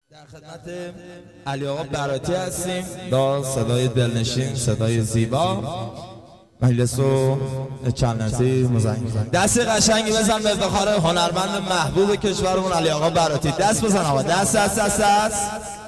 در خدمت علی آقا براتی هستیم با صدای دلنشین، صدای زیبا. مجلس رو چند لحظه مزین دست قشنگی بزن به افتخار هنرمند محبوب کشورمون علی آقا براتی. دست بزن آقا، دست دست دست دست.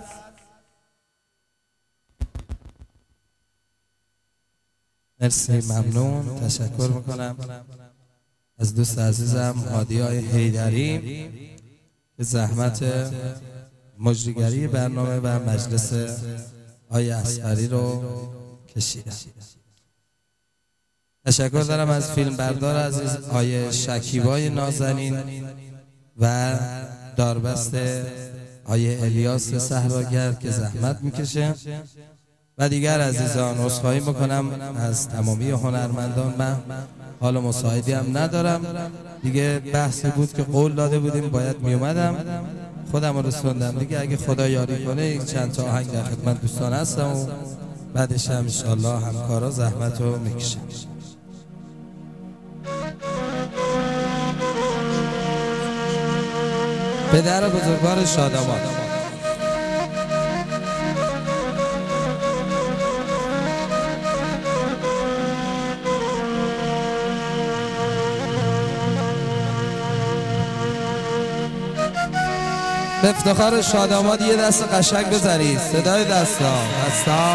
مرسی، ممنون، تشکر میکنم از دوست عزیزم هادی‌های حیدری که زحمت مجریگری برنامه و مجلس آقای اصغری رو کشیدن. تشکر دارم از فیلم بردار عزیز آقای شکیبای نازنین و داربست آقای الیاس صحراگر که زحمت میکشه و دیگر عزیزان. عذرخواهی میکنم از تمامی هنرمندان، من حال مساعدی هم ندارم دیگه. بحثی بود که قول داده بودیم باید میومدم، خودم رو رسوندم دیگه. اگه خدا یاری کنه چند تا آهنگ در خدمت دوستان هستم و بعدش هم انشالله همکارا زحمت رو میکشن. پدر بزرگوار شادمان، به افتخار شاداماد یه دست قشنگ بزنید. صدای دستا دستا.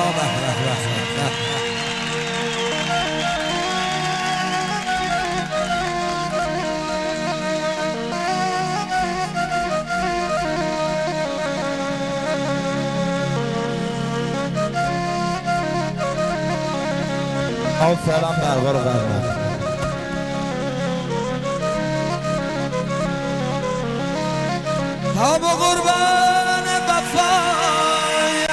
آفرین برقا رو قرمه. ها با قربان وفایم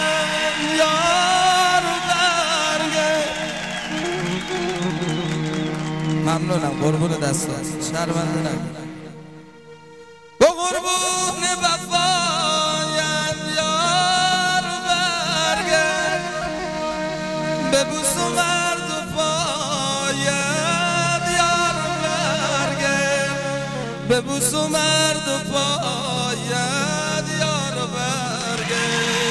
یار برگه. ممنونم، قربون دست هست، شرمنده نگه. با قربون وفایم یار برگه، ببوس و مرد و پاید یار برگه، ببوس و مرد و پاید یار برگه.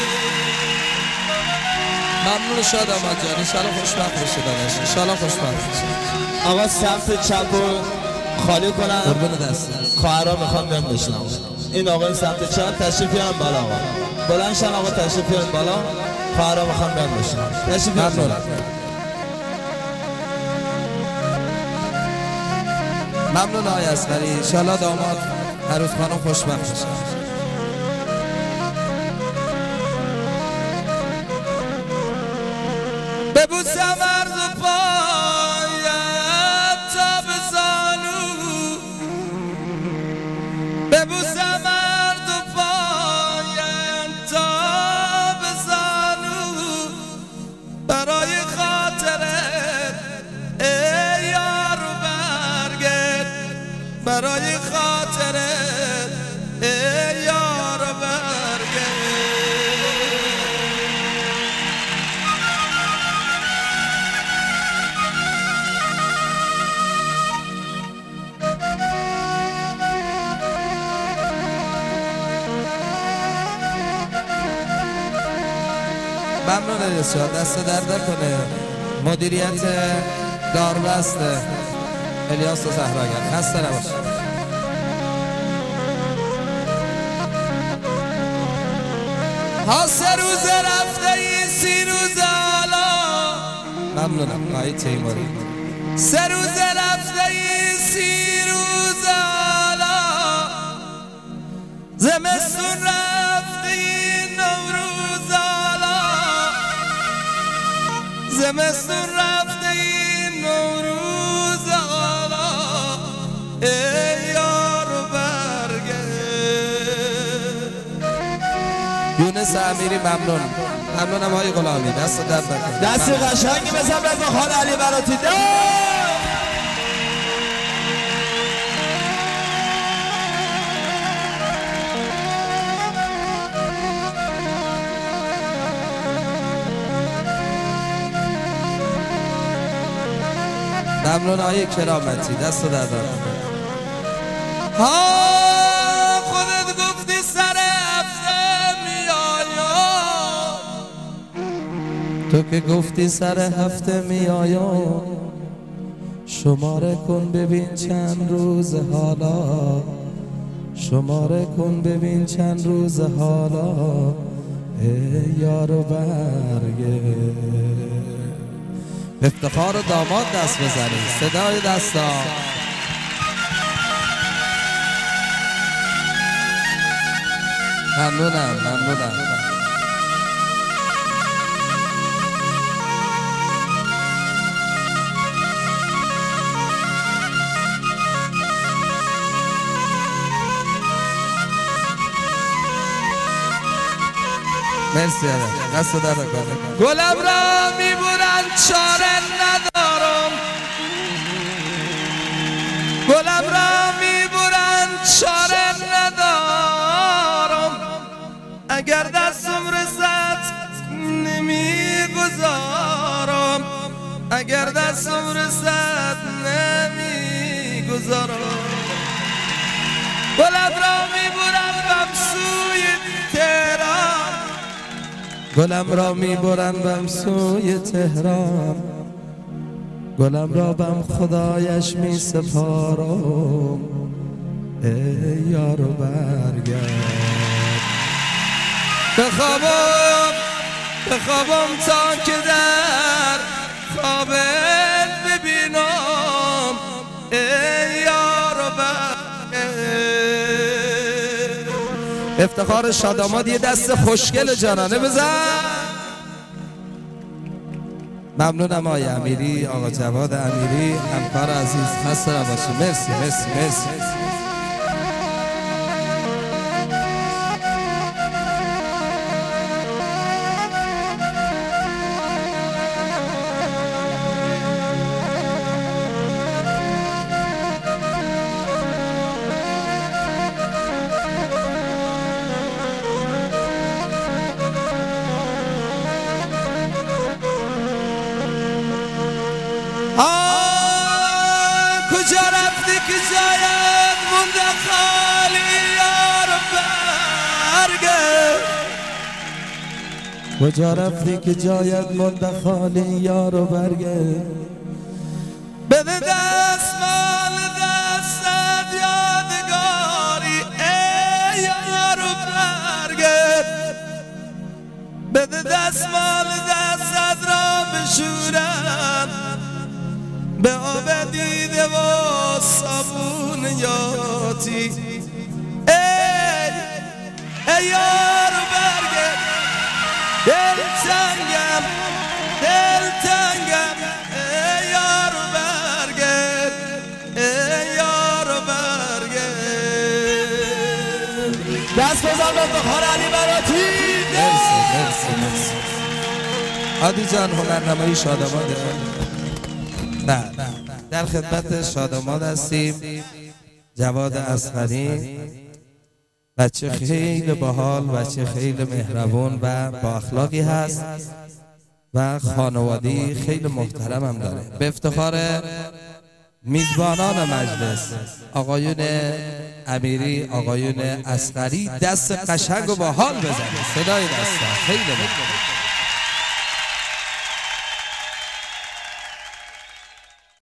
ممنون شاداماد جان، انشالله خوشبخت بشه داداش، انشالله خوشبخت بشه. آقا سمت چپ رو خالی کنن، قربون دست خواهرها میخوام بیان بشنم. این آقای سمت چپ تشریف بیارن بالا. آقا بلند شن، آقا تشریف بیارن بالا، خواهرها میخوام بیان بشنم. تشریف بیارن. ممنون آقای اصغری، انشالله داماد عروس خانم خوشبخت بشه. ببوسم عرض و پاید تا به زانو، ببوسم عرض و پاید تا به زانو، برای خاطرت ای یار برگرد، برای خاطرت ای یار برگرد. ممنون بسیار، دست درد کنه. مدیریت داربست الیاس صحراگر، خسته نباشید. ها 3 روز رفته این 30 روز حالا. ممنونم آقای تیموری. 3 روز رفته این 30 روز حالا، زمستون رفته این نوروز حالا، زمستون رفته این نوروز حالا، ای یار برگه. یونس امیری ممنون، ممنونم آقای غلامی، دست درد نکنه. دست قشنگی بزن به خان علی براتی. ممنون آقای کرامتی، دست درد نکنه. خودت گفتی سر هفته تو که گفتی سر هفته میایم، شماره کن ببین چند روز حالا، شماره کن ببین چند روز حالا، ای یارو برگه. افتخار داماد دست بزنید، صدای دستا. ممنونم ممنونم. مرسی دست در کنه. گلم را میبرن چاره ندارم، گلم را میبرن چاره ندارم، اگر دستم رسد نمیگذارم، اگر دستم رسد نمیگذارم. گلم را میبرن بم سوی تهران، گلم را میبرن بم سوی تهران، گلم را بم خدایش می سپارم، ای یارو برگرد. بخوابم بخوابم تا که در خوابت ببینم، ای یارو برگرد. افتخار شاداماد یه دست خوشگل جانانه بزن. ممنونم آقای امیری، آقا جواد امیری، همکار عزیز، خسته نباشید. مرسی مرسی مرسی. کجا رفتی که جایت مونده خالی یار برگرد، کجا رفتی که جایت مونده خالی یار برگرد. بده دست مال دستت یادگاری، ای یار برگرد. بده دست مال دستت را بشورم، به آب دیده و صابون یاتی، ای یار برگرد. دلتنگم دلتنگم، ای یار برگرد، ای یار برگرد. دست بزن به افتخار علی براتی. مرسی مرسی مرسی. عادی جان هنرنمایی شاداماده. نه در خدمت شاداماد هستیم. جواد اصغری بچه خیلی باحال، بچه خیلی مهربون و با اخلاقی هست و خانوادی خیلی محترم هم داره. به افتخار میزبانان مجلس آقایون امیری، آقایون اصغری، دست قشنگ و باحال بزنید. صدای دستا خیلی